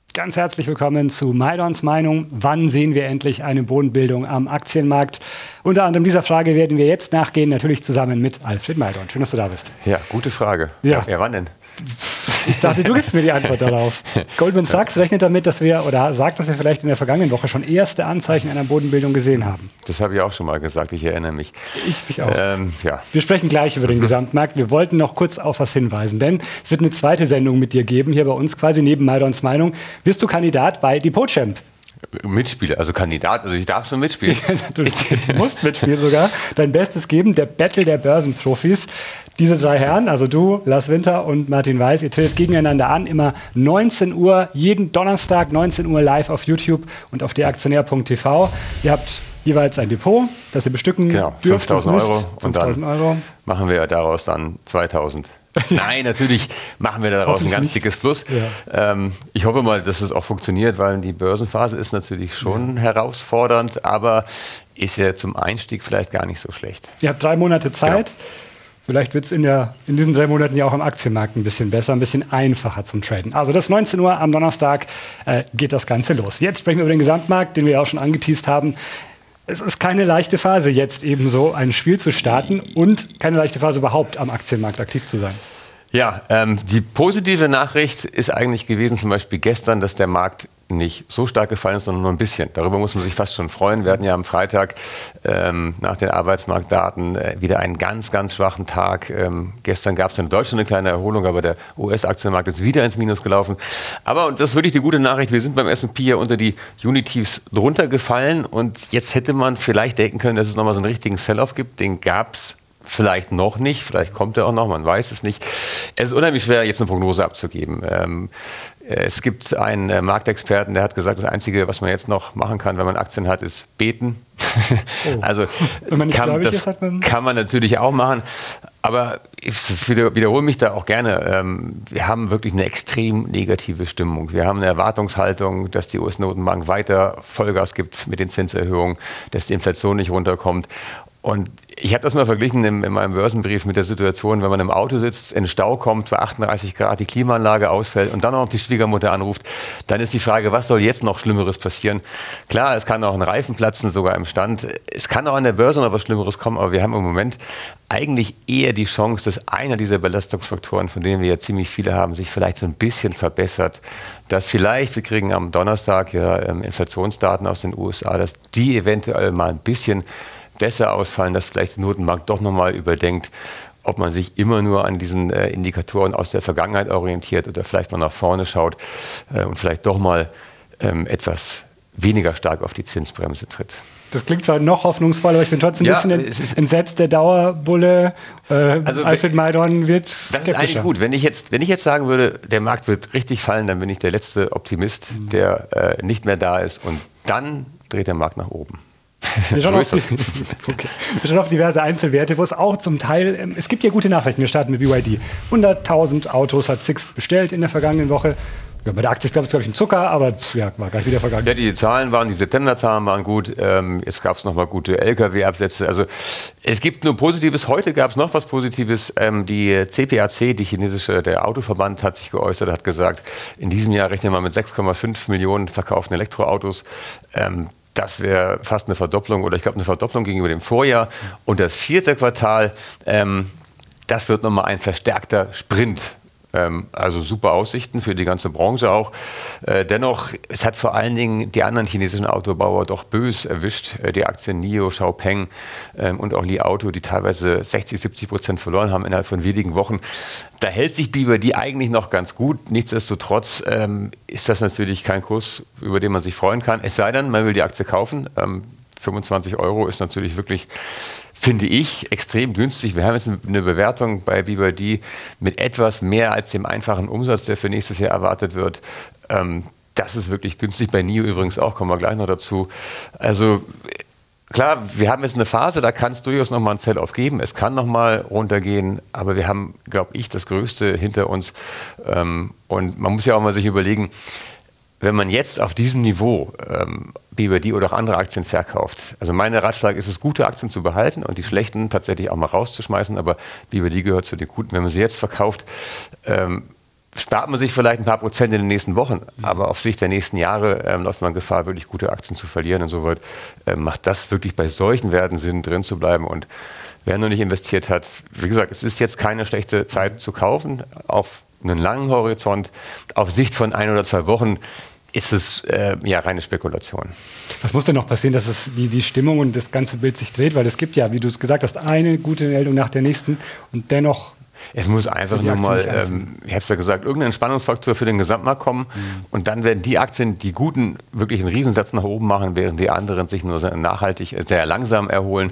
Ganz herzlich willkommen zu Maidons Meinung. Wann sehen wir endlich eine Bodenbildung am Aktienmarkt? Unter anderem dieser Frage werden wir jetzt nachgehen, natürlich zusammen mit Alfred Maidon. Schön, dass du da bist. Ja, gute Frage. Ja, wann denn? Ich dachte, du gibst mir die Antwort darauf. Goldman Sachs rechnet damit, dass wir vielleicht in der vergangenen Woche schon erste Anzeichen einer Bodenbildung gesehen haben. Das habe ich auch schon mal gesagt, ich erinnere mich. Ich mich auch. Ja. Wir sprechen gleich über den Gesamtmarkt. Wir wollten noch kurz auf was hinweisen, denn es wird eine zweite Sendung mit dir geben, hier bei uns quasi neben Maidons Meinung. Wirst du Kandidat bei DepotChamp? Mitspieler, also Kandidat, also ich darf schon mitspielen. Du musst mitspielen sogar. Dein Bestes geben, der Battle der Börsenprofis. Diese drei Herren, also du, Lars Winter und Martin Weiß, ihr tretet gegeneinander an, immer 19 Uhr, jeden Donnerstag 19 Uhr live auf YouTube und auf deraktionär.tv. Ihr habt jeweils ein Depot, das ihr bestücken dürft. 5.000 Euro und dann Euro. Machen wir daraus dann 2.000. Nein, natürlich machen wir daraus ein ganz dickes Plus. Ja. Ich hoffe mal, dass es auch funktioniert, weil die Börsenphase ist natürlich schon herausfordernd, aber ist ja zum Einstieg vielleicht gar nicht so schlecht. Ihr habt 3 Monate Zeit. Genau. Vielleicht wird es in diesen 3 Monaten ja auch am Aktienmarkt ein bisschen besser, ein bisschen einfacher zum Traden. Also das 19 Uhr am Donnerstag geht das Ganze los. Jetzt sprechen wir über den Gesamtmarkt, den wir ja auch schon angeteast haben. Es ist keine leichte Phase, jetzt eben so ein Spiel zu starten und keine leichte Phase überhaupt am Aktienmarkt aktiv zu sein. Ja, die positive Nachricht ist eigentlich gewesen, zum Beispiel gestern, dass der Markt nicht so stark gefallen ist, sondern nur ein bisschen. Darüber muss man sich fast schon freuen. Wir hatten ja am Freitag nach den Arbeitsmarktdaten wieder einen ganz, ganz schwachen Tag. Gestern gab es in Deutschland eine kleine Erholung, aber der US-Aktienmarkt ist wieder ins Minus gelaufen. Aber, und das ist wirklich die gute Nachricht, wir sind beim S&P ja unter die Unitiefs drunter gefallen und jetzt hätte man vielleicht denken können, dass es nochmal so einen richtigen Sell-Off gibt. Den gab es vielleicht noch nicht, vielleicht kommt er auch noch, man weiß es nicht. Es ist unheimlich schwer, jetzt eine Prognose abzugeben. Es gibt einen Marktexperten, der hat gesagt, das Einzige, was man jetzt noch machen kann, wenn man Aktien hat, ist beten. Oh. Also kann man natürlich auch machen. Aber ich wiederhole mich da auch gerne. Wir haben wirklich eine extrem negative Stimmung. Wir haben eine Erwartungshaltung, dass die US-Notenbank weiter Vollgas gibt mit den Zinserhöhungen, dass die Inflation nicht runterkommt. Und ich habe das mal verglichen in meinem Börsenbrief mit der Situation, wenn man im Auto sitzt, in den Stau kommt, bei 38 Grad die Klimaanlage ausfällt und dann auch noch die Schwiegermutter anruft, dann ist die Frage, was soll jetzt noch Schlimmeres passieren? Klar, es kann auch ein Reifen platzen, sogar im Stand. Es kann auch an der Börse noch was Schlimmeres kommen, aber wir haben im Moment eigentlich eher die Chance, dass einer dieser Belastungsfaktoren, von denen wir ja ziemlich viele haben, sich vielleicht so ein bisschen verbessert. Dass vielleicht, wir kriegen am Donnerstag ja Inflationsdaten aus den USA, dass die eventuell mal ein bisschen besser ausfallen, dass vielleicht die Notenbank doch nochmal überdenkt, ob man sich immer nur an diesen Indikatoren aus der Vergangenheit orientiert oder vielleicht mal nach vorne schaut und vielleicht doch mal etwas weniger stark auf die Zinsbremse tritt. Das klingt zwar noch hoffnungsvoll, aber ich bin trotzdem ein bisschen entsetzt. Der Dauerbulle Alfred Maidon wird skeptischer. Das ist eigentlich gut. Wenn ich jetzt sagen würde, der Markt wird richtig fallen, dann bin ich der letzte Optimist, der nicht mehr da ist. Und dann dreht der Markt nach oben. Wir schauen auf diverse Einzelwerte, wo es auch zum Teil, es gibt ja gute Nachrichten. Wir starten mit BYD. 100.000 Autos hat Sixt bestellt in der vergangenen Woche. Ja, bei der Aktie ist, glaube ich, ein Zucker, aber war gleich wieder vergangen. Ja, die Septemberzahlen waren gut. Jetzt gab es nochmal gute Lkw-Absätze. Also es gibt nur Positives. Heute gab es noch was Positives. Die CPAC, der Autoverband, hat sich geäußert, hat gesagt, in diesem Jahr rechnen wir mit 6,5 Millionen verkauften Elektroautos. Das wäre fast eine Verdopplung oder ich glaube eine Verdopplung gegenüber dem Vorjahr. Und das 4. Quartal, das wird nochmal ein verstärkter Sprint. Also super Aussichten für die ganze Branche auch. Dennoch, es hat vor allen Dingen die anderen chinesischen Autobauer doch bös erwischt. Die Aktien NIO, Xiaopeng und auch Li Auto, die teilweise 60-70% verloren haben innerhalb von wenigen Wochen. Da hält sich BYD eigentlich noch ganz gut. Nichtsdestotrotz ist das natürlich kein Kurs, über den man sich freuen kann. Es sei denn, man will die Aktie kaufen. 25 € ist natürlich wirklich, finde ich, extrem günstig. Wir haben jetzt eine Bewertung bei BYD mit etwas mehr als dem einfachen Umsatz, der für nächstes Jahr erwartet wird. Das ist wirklich günstig. Bei NIO übrigens auch, kommen wir gleich noch dazu. Also klar, wir haben jetzt eine Phase, da kann es durchaus nochmal ein Sell-Off geben. Es kann nochmal runtergehen, aber wir haben, glaube ich, das Größte hinter uns. Und man muss ja auch mal sich überlegen, wenn man jetzt auf diesem Niveau BYD oder auch andere Aktien verkauft, also mein Ratschlag ist es, gute Aktien zu behalten und die schlechten tatsächlich auch mal rauszuschmeißen, aber BYD gehört zu den guten. Wenn man sie jetzt verkauft, spart man sich vielleicht ein paar Prozent in den nächsten Wochen, aber auf Sicht der nächsten Jahre läuft man Gefahr, wirklich gute Aktien zu verlieren. Insoweit macht das wirklich bei solchen Werten Sinn, drin zu bleiben. Und wer noch nicht investiert hat, wie gesagt, es ist jetzt keine schlechte Zeit zu kaufen. Auf einen langen Horizont, auf Sicht von 1 oder 2 Wochen, ist es reine Spekulation. Was muss denn noch passieren, dass es die Stimmung und das ganze Bild sich dreht? Weil es gibt ja, wie du es gesagt hast, eine gute Meldung nach der nächsten und dennoch... Es muss einfach nur mal, ich habe es ja gesagt, irgendein Entspannungsfaktor für den Gesamtmarkt kommen und dann werden die Aktien, die guten, wirklich einen Riesensatz nach oben machen, während die anderen sich nur nachhaltig sehr langsam erholen.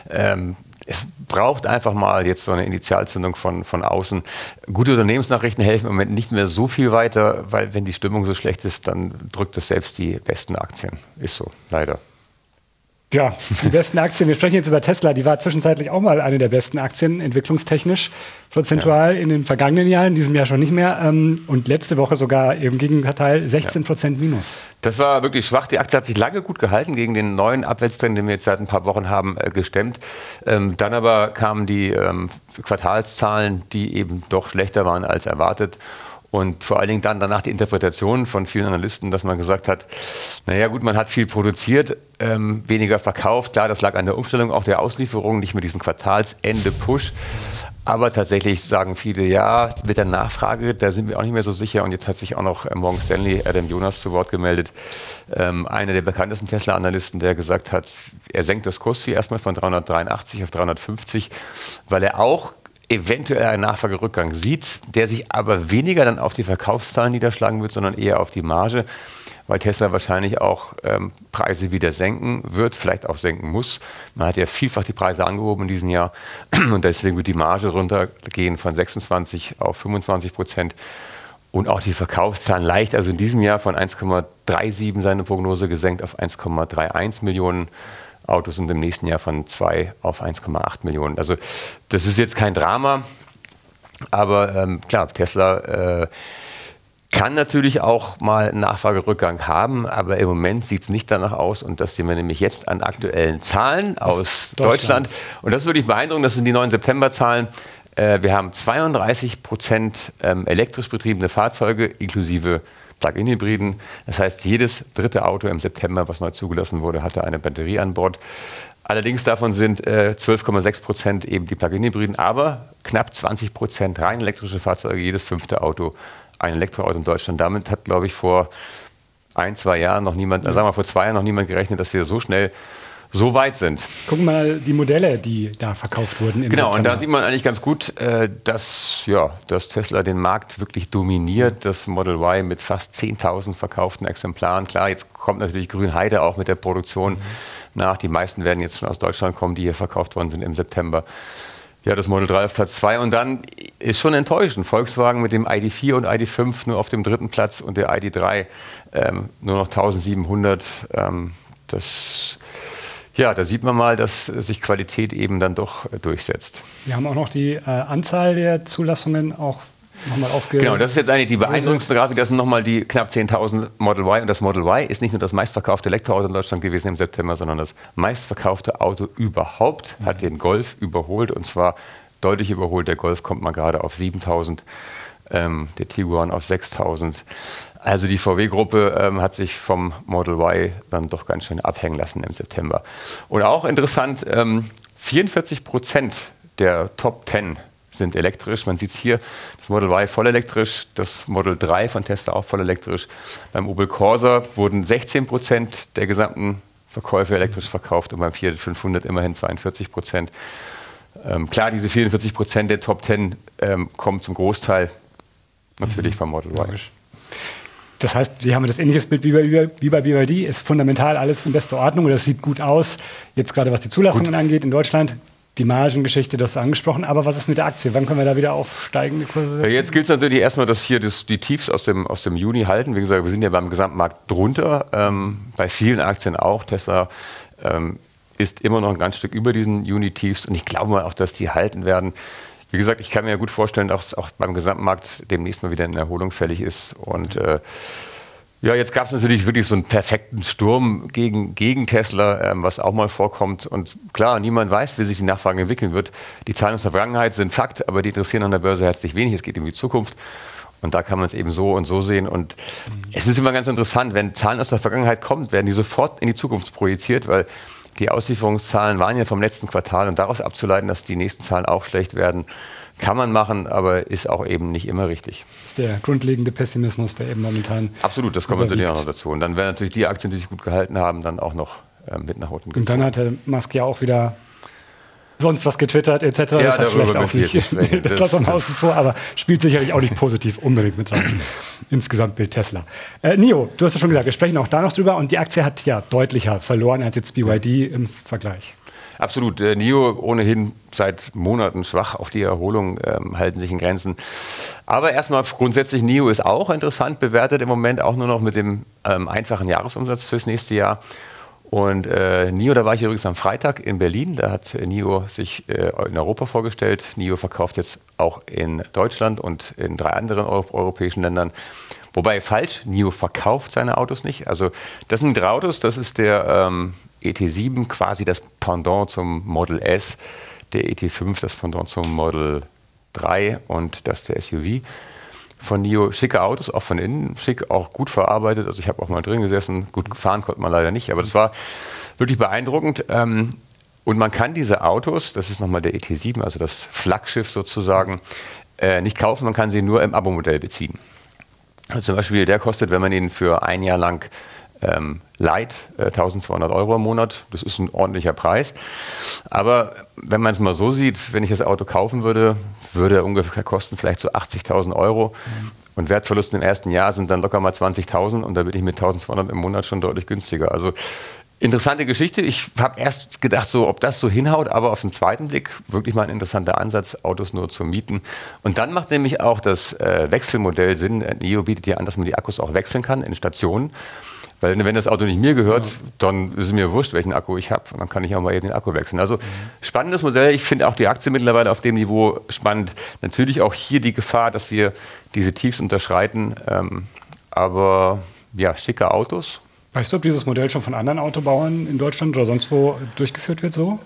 Es braucht einfach mal jetzt so eine Initialzündung von außen. Gute Unternehmensnachrichten helfen im Moment nicht mehr so viel weiter, weil wenn die Stimmung so schlecht ist, dann drückt es selbst die besten Aktien. Ist so, leider. Ja, die besten Aktien. Wir sprechen jetzt über Tesla. Die war zwischenzeitlich auch mal eine der besten Aktien, entwicklungstechnisch, prozentual in den vergangenen Jahren, in diesem Jahr schon nicht mehr. Und letzte Woche sogar im Gegenteil 16% Minus. Das war wirklich schwach. Die Aktie hat sich lange gut gehalten gegen den neuen Abwärtstrend, den wir jetzt seit ein paar Wochen haben, gestemmt. Dann aber kamen die Quartalszahlen, die eben doch schlechter waren als erwartet. Und vor allen Dingen dann danach die Interpretation von vielen Analysten, dass man gesagt hat, naja gut, man hat viel produziert, weniger verkauft. Klar, das lag an der Umstellung auch der Auslieferung, nicht mit diesem Quartalsende-Push. Aber tatsächlich sagen viele, ja, mit der Nachfrage, da sind wir auch nicht mehr so sicher. Und jetzt hat sich auch noch Morgan Stanley, Adam Jonas, zu Wort gemeldet. Einer der bekanntesten Tesla-Analysten, der gesagt hat, er senkt das Kursziel erstmal von 383 auf 350, weil er auch eventuell einen Nachfragerückgang sieht, der sich aber weniger dann auf die Verkaufszahlen niederschlagen wird, sondern eher auf die Marge, weil Tesla wahrscheinlich auch Preise wieder senken wird, vielleicht auch senken muss. Man hat ja vielfach die Preise angehoben in diesem Jahr und deswegen wird die Marge runtergehen von 26 auf 25%. Und auch die Verkaufszahlen leicht, also in diesem Jahr von 1,37 seine Prognose gesenkt auf 1,31 Millionen Autos und im nächsten Jahr von 2 auf 1,8 Millionen. Also das ist jetzt kein Drama, aber klar, Tesla kann natürlich auch mal einen Nachfragerückgang haben, aber im Moment sieht es nicht danach aus und das sehen wir nämlich jetzt an aktuellen Zahlen aus Deutschland. Und das ist wirklich beeindruckend, das sind die neuen September-Zahlen. Wir haben 32% elektrisch betriebene Fahrzeuge inklusive Plug-in-Hybriden. Das heißt, jedes dritte Auto im September, was neu zugelassen wurde, hatte eine Batterie an Bord. Allerdings davon sind 12,6% eben die Plug-in-Hybriden, aber knapp 20% rein elektrische Fahrzeuge, jedes 5. Auto ein Elektroauto in Deutschland. Damit hat, glaube ich, vor 1-2 Jahren noch niemand, sagen wir vor 2 Jahren noch niemand gerechnet, dass wir so schnell so weit sind. Gucken wir mal die Modelle, die da verkauft wurden. Genau, September. Und da sieht man eigentlich ganz gut, dass Tesla den Markt wirklich dominiert. Das Model Y mit fast 10.000 verkauften Exemplaren. Klar, jetzt kommt natürlich Grünheide auch mit der Produktion nach. Die meisten werden jetzt schon aus Deutschland kommen, die hier verkauft worden sind im September. Ja, das Model 3 auf Platz 2 und dann ist schon enttäuschend. Volkswagen mit dem ID4 und ID5 nur auf dem 3. Platz und der ID3 nur noch 1.700. Da sieht man mal, dass sich Qualität eben dann doch durchsetzt. Wir haben auch noch die Anzahl der Zulassungen auch nochmal aufgegeben. Genau, das ist jetzt eigentlich die beeindruckendste Grafik. Das sind nochmal die knapp 10.000 Model Y. Und das Model Y ist nicht nur das meistverkaufte Elektroauto in Deutschland gewesen im September, sondern das meistverkaufte Auto überhaupt. Hat den Golf überholt und zwar deutlich überholt. Der Golf kommt mal gerade auf 7.000, der Tiguan auf 6.000. Also die VW-Gruppe hat sich vom Model Y dann doch ganz schön abhängen lassen im September. Und auch interessant, 44% der Top 10 sind elektrisch. Man sieht es hier, das Model Y voll elektrisch, das Model 3 von Tesla auch voll elektrisch. Beim Opel Corsa wurden 16% der gesamten Verkäufe elektrisch verkauft und beim Fiat 500 immerhin 42%. Klar, diese 44% der Top 10 kommen zum Großteil natürlich vom Model Y. Das heißt, wir haben das ähnliches Bild wie bei BYD. Ist fundamental alles in bester Ordnung oder es sieht gut aus. Jetzt gerade was die Zulassungen angeht in Deutschland. Die Margengeschichte, das hast du angesprochen. Aber was ist mit der Aktie? Wann können wir da wieder auf steigende Kurse setzen? Jetzt gilt es natürlich erstmal, dass hier die Tiefs aus dem Juni halten. Wie gesagt, wir sind ja beim Gesamtmarkt drunter. Bei vielen Aktien auch. Tesla ist immer noch ein ganz Stück über diesen Juni-Tiefs. Und ich glaube mal auch, dass die halten werden. Wie gesagt, ich kann mir gut vorstellen, dass auch beim Gesamtmarkt demnächst mal wieder eine Erholung fällig ist. Und jetzt gab es natürlich wirklich so einen perfekten Sturm gegen Tesla, was auch mal vorkommt. Und klar, niemand weiß, wie sich die Nachfrage entwickeln wird. Die Zahlen aus der Vergangenheit sind Fakt, aber die interessieren an der Börse herzlich wenig. Es geht um die Zukunft. Und da kann man es eben so und so sehen. Und es ist immer ganz interessant, wenn Zahlen aus der Vergangenheit kommen, werden die sofort in die Zukunft projiziert, weil die Auslieferungszahlen waren ja vom letzten Quartal und daraus abzuleiten, dass die nächsten Zahlen auch schlecht werden, kann man machen, aber ist auch eben nicht immer richtig. Das ist der grundlegende Pessimismus, der eben momentan absolut, das kommt natürlich auch noch dazu. Und dann werden natürlich die Aktien, die sich gut gehalten haben, dann auch noch mit nach unten gezogen. Und dann hat der Musk ja auch wieder sonst was getwittert etc. Ja, das hat vielleicht auch nicht, das lassen wir außen vor, aber spielt sicherlich auch nicht positiv unbedingt mit rein ins Gesamtbild Tesla. NIO, du hast ja schon gesagt, wir sprechen auch da noch drüber und die Aktie hat ja deutlicher verloren als jetzt BYD im Vergleich. Absolut. NIO ohnehin seit Monaten schwach. Auch die Erholung halten sich in Grenzen. Aber erstmal grundsätzlich, NIO ist auch interessant bewertet im Moment, auch nur noch mit dem einfachen Jahresumsatz fürs nächste Jahr. Und NIO, da war ich übrigens am Freitag in Berlin, da hat NIO sich in Europa vorgestellt. NIO verkauft jetzt auch in Deutschland und in 3 anderen europäischen Ländern. Wobei falsch, NIO verkauft seine Autos nicht. Also das sind 3 Autos, das ist der ET7, quasi das Pendant zum Model S, der ET5, das Pendant zum Model 3 und das der SUV. Von NIO schicke Autos, auch von innen, schick, auch gut verarbeitet. Also ich habe auch mal drin gesessen, gut gefahren konnte man leider nicht, aber das war wirklich beeindruckend. Und man kann diese Autos, das ist nochmal der ET7, also das Flaggschiff sozusagen, nicht kaufen, man kann sie nur im Abo-Modell beziehen. Also zum Beispiel der kostet, wenn man ihn für ein Jahr lang leiht, 1.200 € im Monat. Das ist ein ordentlicher Preis. Aber wenn man es mal so sieht, wenn ich das Auto kaufen würde, würde er ungefähr kosten vielleicht so 80.000 €. Und Wertverluste im ersten Jahr sind dann locker mal 20.000 und da bin ich mit 1.200 im Monat schon deutlich günstiger. Also interessante Geschichte. Ich habe erst gedacht, so, ob das so hinhaut, aber auf den zweiten Blick wirklich mal ein interessanter Ansatz, Autos nur zum Mieten. Und dann macht nämlich auch das Wechselmodell Sinn. NIO bietet ja an, dass man die Akkus auch wechseln kann in Stationen. Weil wenn das Auto nicht mir gehört, dann ist es mir wurscht, welchen Akku ich habe. Und dann kann ich auch mal eben den Akku wechseln. Also spannendes Modell. Ich finde auch die Aktie mittlerweile auf dem Niveau spannend. Natürlich auch hier die Gefahr, dass wir diese Tiefs unterschreiten. Aber ja, schicke Autos. Weißt du, ob dieses Modell schon von anderen Autobauern in Deutschland oder sonst wo durchgeführt wird, so?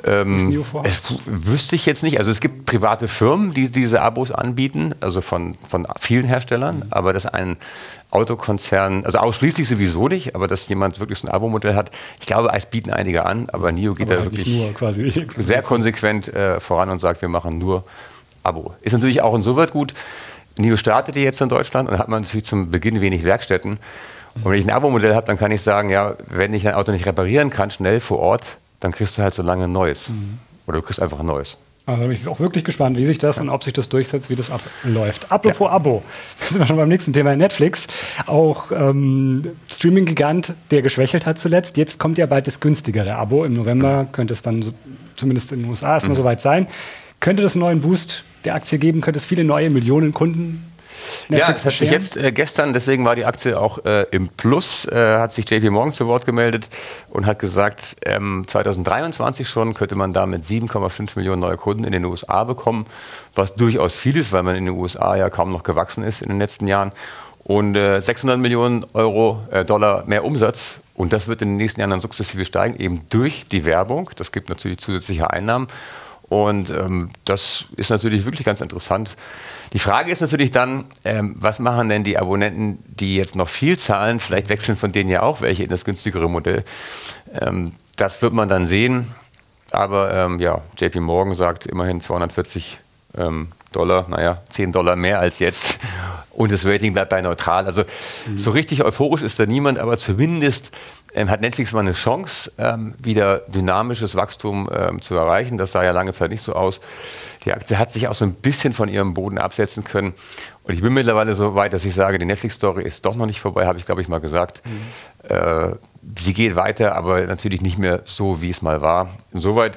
Wüsste ich jetzt nicht. Also es gibt private Firmen, die diese Abos anbieten, also von vielen Herstellern, aber dass ein Autokonzern, also ausschließlich sowieso nicht, aber dass jemand wirklich so ein Abo-Modell hat, ich glaube, es bieten einige an, aber NIO geht da wirklich sehr konsequent voran und sagt, wir machen nur Abo. Ist natürlich auch insoweit gut. NIO startete jetzt in Deutschland und hat man natürlich zum Beginn wenig Werkstätten. Und wenn ich ein Abo-Modell habe, dann kann ich sagen, ja, wenn ich ein Auto nicht reparieren kann, schnell vor Ort, dann kriegst du halt so lange ein neues. Oder du kriegst einfach ein neues. Also da bin ich auch wirklich gespannt, wie sich das und ob sich das durchsetzt, wie das abläuft. Apropos Abo, da sind wir schon beim nächsten Thema, Netflix. Auch Streaming-Gigant, der geschwächelt hat zuletzt. Jetzt kommt ja bald das günstigere Abo. Im November könnte es dann, zumindest in den USA, erstmal soweit sein. Könnte das einen neuen Boost der Aktie geben? Könnte es viele neue Millionen Kunden Netflix ja, das hat sich jetzt gestern, deswegen war die Aktie auch im Plus, hat sich JP Morgan zu Wort gemeldet und hat gesagt, 2023 schon könnte man damit 7,5 Millionen neue Kunden in den USA bekommen, was durchaus viel ist, weil man in den USA ja kaum noch gewachsen ist in den letzten Jahren. Und 600 Millionen Dollar mehr Umsatz. Und das wird in den nächsten Jahren dann sukzessive steigen, eben durch die Werbung. Das gibt natürlich zusätzliche Einnahmen. Und das ist natürlich wirklich ganz interessant. Die Frage ist natürlich dann, was machen denn die Abonnenten, die jetzt noch viel zahlen? Vielleicht wechseln von denen ja auch welche in das günstigere Modell. Das wird man dann sehen. Aber ja, JP Morgan sagt immerhin 240 Dollar, naja, 10 Dollar mehr als jetzt. Und das Rating bleibt bei neutral. Also so richtig euphorisch ist da niemand, aber zumindest hat Netflix mal eine Chance, wieder dynamisches Wachstum zu erreichen. Das sah ja lange Zeit nicht so aus. Die Aktie hat sich auch so ein bisschen von ihrem Boden absetzen können. Und ich bin mittlerweile so weit, dass ich sage, die Netflix-Story ist doch noch nicht vorbei, habe ich, glaube ich, mal gesagt. Sie geht weiter, aber natürlich nicht mehr so, wie es mal war. Insoweit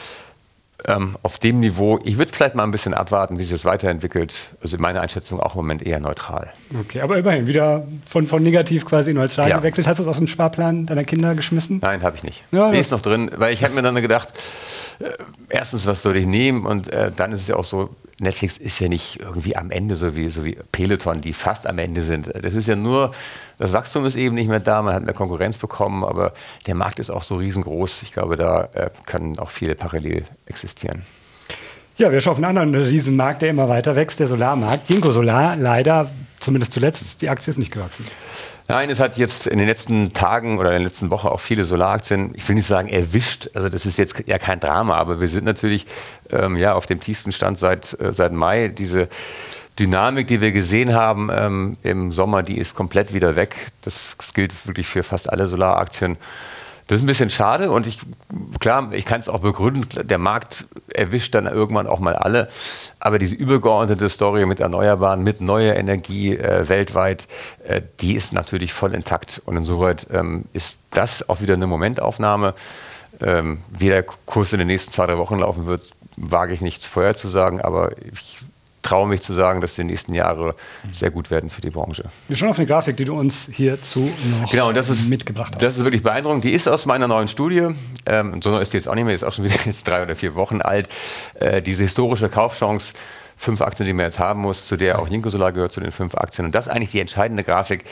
auf dem Niveau, ich würde vielleicht mal ein bisschen abwarten, wie sich das weiterentwickelt. Also in meiner Einschätzung auch im Moment eher neutral. Okay, aber immerhin wieder von negativ quasi neutral gewechselt. Hast du es aus dem Sparplan deiner Kinder geschmissen? Nein, habe ich nicht. Ja, die ist noch drin, weil ich habe mir dann gedacht, erstens, was soll ich nehmen? Und dann ist es ja auch so, Netflix ist ja nicht irgendwie am Ende, so wie Peloton, die fast am Ende sind. Das ist ja nur, das Wachstum ist eben nicht mehr da, man hat mehr Konkurrenz bekommen, aber der Markt ist auch so riesengroß. Ich glaube, da können auch viele parallel existieren. Ja, wir schauen auf einen anderen Riesenmarkt, der immer weiter wächst, der Solarmarkt. Jinko Solar, leider zumindest zuletzt, die Aktie ist nicht gewachsen. Nein, es hat jetzt in den letzten Tagen oder in der letzten Woche auch viele Solaraktien, ich will nicht sagen erwischt, also das ist jetzt ja kein Drama, aber wir sind natürlich auf dem tiefsten Stand seit Mai. Diese Dynamik, die wir gesehen haben im Sommer, die ist komplett wieder weg. Das gilt wirklich für fast alle Solaraktien. Das ist ein bisschen schade und ich kann es auch begründen, der Markt erwischt dann irgendwann auch mal alle, aber diese übergeordnete Story mit Erneuerbaren, mit neuer Energie weltweit, die ist natürlich voll intakt und insoweit ist das auch wieder eine Momentaufnahme. Wie der Kurs in den nächsten 2-3 Wochen laufen wird, wage ich nicht vorher zu sagen, aber ich traue mich zu sagen, dass die nächsten Jahre sehr gut werden für die Branche. Wir schauen auf eine Grafik, die du uns hierzu noch mitgebracht hast. Das ist wirklich beeindruckend. Die ist aus meiner neuen Studie. So neu ist die jetzt auch nicht mehr, ist auch schon wieder jetzt 3 oder 4 Wochen alt. Diese historische Kaufchance, 5 Aktien, die man jetzt haben muss, zu der auch Jinko Solar gehört, zu den 5 Aktien. Und das ist eigentlich die entscheidende Grafik.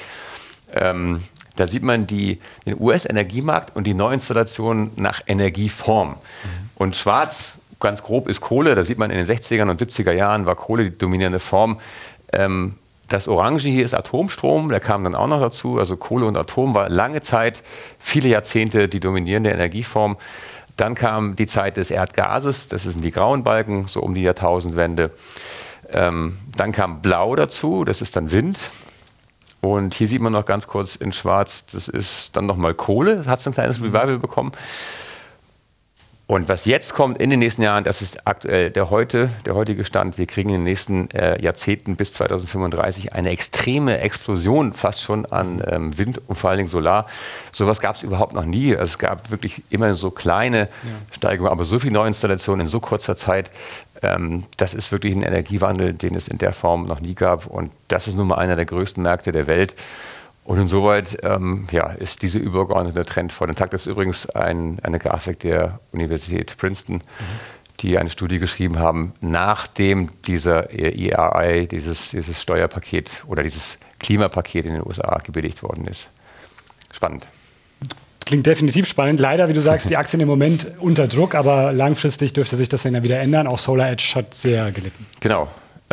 Da sieht man den US-Energiemarkt und die Neuinstallationen nach Energieform. Und schwarz, ganz grob, ist Kohle. Da sieht man in den 60er und 70er Jahren war Kohle die dominierende Form. Das Orange hier ist Atomstrom, der kam dann auch noch dazu. Also Kohle und Atom war lange Zeit, viele Jahrzehnte die dominierende Energieform. Dann kam die Zeit des Erdgases, das sind die grauen Balken, so um die Jahrtausendwende. Dann kam Blau dazu, das ist dann Wind. Und hier sieht man noch ganz kurz in Schwarz, das ist dann nochmal Kohle, hat so ein kleines Revival bekommen. Und was jetzt kommt in den nächsten Jahren, das ist aktuell der heutige Stand. Wir kriegen in den nächsten Jahrzehnten bis 2035 eine extreme Explosion fast schon an Wind und vor allen Dingen Solar. Sowas gab es überhaupt noch nie. Also es gab wirklich immer so kleine Steigerungen, aber so viele Neuinstallationen in so kurzer Zeit. Das ist wirklich ein Energiewandel, den es in der Form noch nie gab. Und das ist nun mal einer der größten Märkte der Welt. Und insoweit ist dieser übergeordnete Trend voll intakt. Das ist übrigens eine Grafik der Universität Princeton, die eine Studie geschrieben haben, nachdem dieser ERI, dieses Steuerpaket oder dieses Klimapaket in den USA gebilligt worden ist. Spannend. Klingt definitiv spannend. Leider, wie du sagst, die Aktien im Moment unter Druck, aber langfristig dürfte sich das dann ja wieder ändern. Auch SolarEdge hat sehr gelitten. Genau.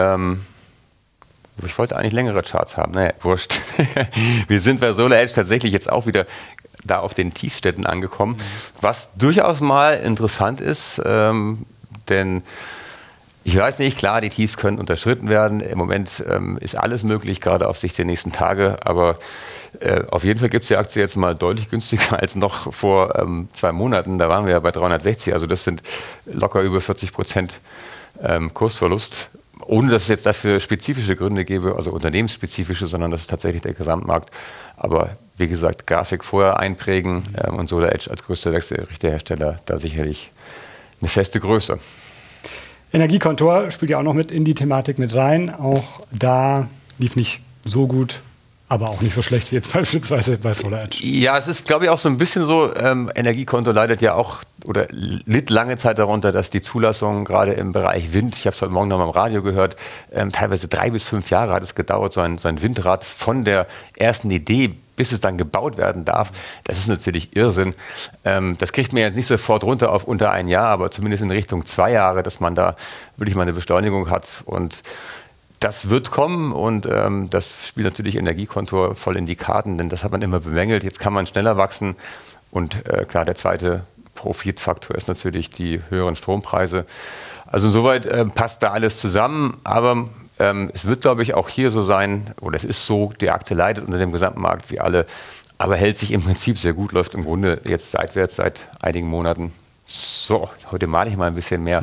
Ich wollte eigentlich längere Charts haben. Naja, wurscht. Wir sind bei SolarEdge tatsächlich jetzt auch wieder da auf den Tiefstätten angekommen, was durchaus mal interessant ist, denn ich weiß nicht, klar, die Tiefs können unterschritten werden. Im Moment ist alles möglich, gerade auf Sicht der nächsten Tage, aber auf jeden Fall gibt es die Aktie jetzt mal deutlich günstiger als noch vor 2 Monaten. Da waren wir ja bei 360, also das sind locker über 40% Kursverlust. Ohne dass es jetzt dafür spezifische Gründe gäbe, also unternehmensspezifische, sondern das ist tatsächlich der Gesamtmarkt. Aber wie gesagt, Grafik vorher einprägen und SolarEdge als größter Wechselrichterhersteller da sicherlich eine feste Größe. Energiekontor spielt ja auch noch mit in die Thematik mit rein. Auch da lief nicht so gut, aber auch nicht so schlecht wie jetzt beispielsweise bei SolarEdge. Ja, es ist, glaube ich, auch so ein bisschen so, Energiekonto leidet ja auch oder litt lange Zeit darunter, dass die Zulassung gerade im Bereich Wind, ich habe es heute Morgen noch mal im Radio gehört, teilweise 3 bis 5 Jahre hat es gedauert, so ein Windrad von der ersten Idee bis es dann gebaut werden darf. Das ist natürlich Irrsinn. Das kriegt man jetzt nicht sofort runter auf unter 1 Jahr, aber zumindest in Richtung 2 Jahre, dass man da wirklich mal eine Beschleunigung hat. Und das wird kommen und das spielt natürlich Energiekontor voll in die Karten, denn das hat man immer bemängelt. Jetzt kann man schneller wachsen und klar, der zweite Profitfaktor ist natürlich die höheren Strompreise. Also insoweit passt da alles zusammen, aber es wird, glaube ich, auch hier so sein, oder es ist so, die Aktie leidet unter dem gesamten Markt wie alle, aber hält sich im Prinzip sehr gut, läuft im Grunde jetzt seitwärts seit einigen Monaten. So, heute male ich mal ein bisschen mehr.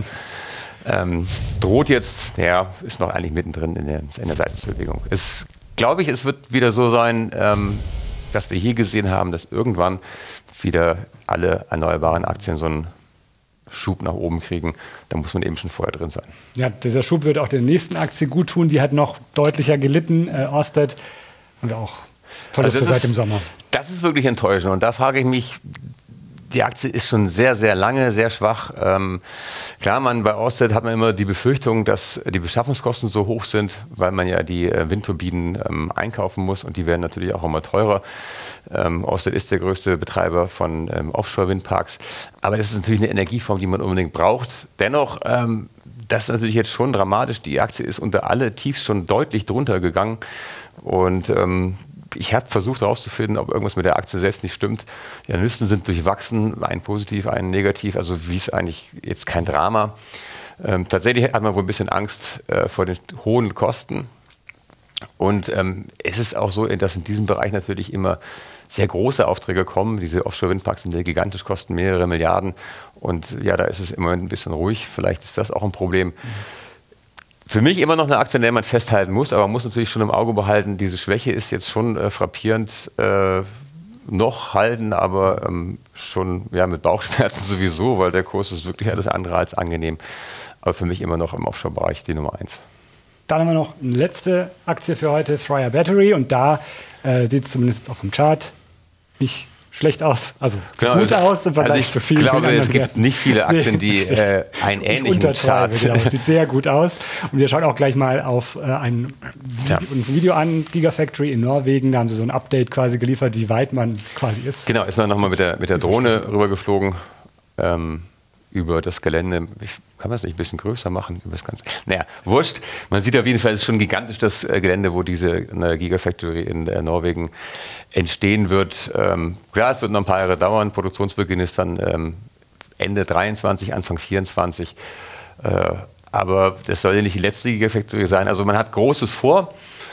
Droht jetzt, ja, ist noch eigentlich mittendrin in der Seitwärtsbewegung. Glaube ich, es wird wieder so sein, dass wir hier gesehen haben, dass irgendwann wieder alle erneuerbaren Aktien so einen Schub nach oben kriegen. Da muss man eben schon vorher drin sein. Ja, dieser Schub wird auch der nächsten Aktie gut tun. Die hat noch deutlicher gelitten. Ørsted und auch Verluste seit dem Sommer. Das ist wirklich enttäuschend. Und da frage ich mich, die Aktie ist schon sehr, sehr lange, sehr schwach. Klar, bei Ørsted hat man immer die Befürchtung, dass die Beschaffungskosten so hoch sind, weil man ja die Windturbinen einkaufen muss und die werden natürlich auch immer teurer. Ørsted ist der größte Betreiber von Offshore-Windparks. Aber es ist natürlich eine Energieform, die man unbedingt braucht. Dennoch, das ist natürlich jetzt schon dramatisch. Die Aktie ist unter alle Tiefs schon deutlich drunter gegangen. Und ich habe versucht herauszufinden, ob irgendwas mit der Aktie selbst nicht stimmt. Die Analysten sind durchwachsen, ein positiv, ein negativ, also wie es eigentlich jetzt kein Drama. Tatsächlich hat man wohl ein bisschen Angst vor den hohen Kosten. Und es ist auch so, dass in diesem Bereich natürlich immer sehr große Aufträge kommen. Diese Offshore-Windparks sind ja gigantisch, kosten mehrere Milliarden. Und ja, da ist es immer ein bisschen ruhig. Vielleicht ist das auch ein Problem. Für mich immer noch eine Aktie, an der man festhalten muss, aber man muss natürlich schon im Auge behalten, diese Schwäche ist jetzt schon frappierend noch halten, aber schon mit Bauchschmerzen sowieso, weil der Kurs ist wirklich alles andere als angenehm. Aber für mich immer noch im Offshore-Bereich die Nummer 1. Dann haben wir noch eine letzte Aktie für heute, FREYR Battery. Und da sieht es zumindest auf dem Chart nicht schlecht aus. Also gut aus im Vergleich zu vielen. Ich glaube, es gibt nicht viele Aktien, die einen ähnlichen Chart haben. Genau, sieht sehr gut aus. Und wir schauen auch gleich mal auf ein Video an, Gigafactory in Norwegen. Da haben sie so ein Update quasi geliefert, wie weit man quasi ist. Genau, ist man nochmal mit der Drohne rübergeflogen. Über das Gelände. Kann man es nicht ein bisschen größer machen? Naja, wurscht. Man sieht auf jeden Fall, es ist schon gigantisch, das Gelände, wo diese Gigafactory in Norwegen entstehen wird. Klar, es wird noch ein paar Jahre dauern. Produktionsbeginn ist dann Ende 23, Anfang 24. Aber das soll ja nicht die letzte Gigafactory sein. Also man hat Großes vor.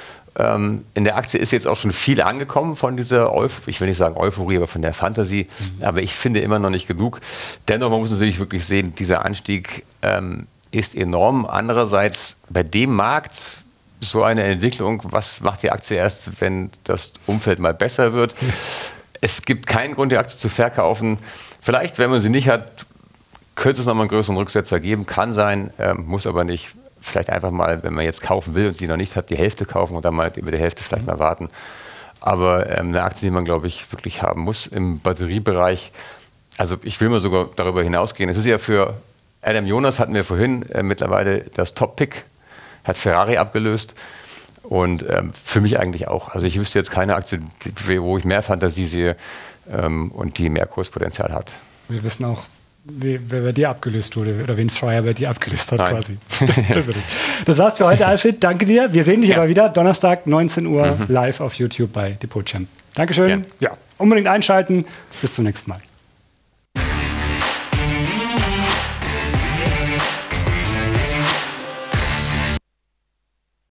In der Aktie ist jetzt auch schon viel angekommen von dieser, ich will nicht sagen Euphorie, aber von der Fantasie. Aber ich finde immer noch nicht genug. Dennoch, man muss natürlich wirklich sehen, dieser Anstieg ist enorm. Andererseits bei dem Markt so eine Entwicklung, was macht die Aktie erst, wenn das Umfeld mal besser wird? Es gibt keinen Grund, die Aktie zu verkaufen. Vielleicht, wenn man sie nicht hat, könnte es noch mal einen größeren Rücksetzer geben. Kann sein, muss aber nicht. Vielleicht einfach mal, wenn man jetzt kaufen will und sie noch nicht hat, die Hälfte kaufen und dann mal über die Hälfte vielleicht mal warten. Aber eine Aktie, die man, glaube ich, wirklich haben muss im Batteriebereich. Also ich will mal sogar darüber hinausgehen. Es ist ja für Adam Jonas, hatten wir vorhin, mittlerweile das Top-Pick, hat Ferrari abgelöst. Und für mich eigentlich auch. Also ich wüsste jetzt keine Aktie, wo ich mehr Fantasie sehe und die mehr Kurspotenzial hat. Wir wissen auch, wer bei dir abgelöst wurde oder wen FREYR bei dir abgelöst hat. Nein. Quasi. Das war's für heute, Alfred. Danke dir. Wir sehen dich aber wieder Donnerstag, 19 Uhr live auf YouTube bei DepotChamp. Dankeschön. Ja. Unbedingt einschalten. Bis zum nächsten Mal.